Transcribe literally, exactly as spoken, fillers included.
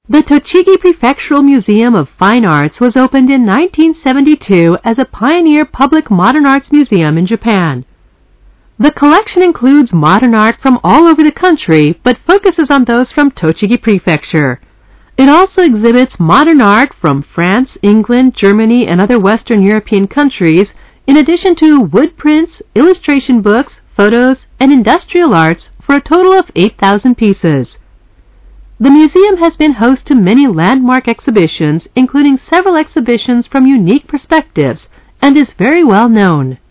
The Tochigi Prefectural Museum of Fine Arts was opened in nineteen seventy-two as a pioneer public modern arts museum in Japan. The collection includes modern art from all over the country, but focuses on those from Tochigi Prefecture. It also exhibits modern art from France, England, Germany, and other Western European countries, in addition to wood prints, illustration books, photos, and industrial arts for a total of eight thousand pieces. The museum has been host to many landmark exhibitions, including several exhibitions from unique perspectives, and is very well known.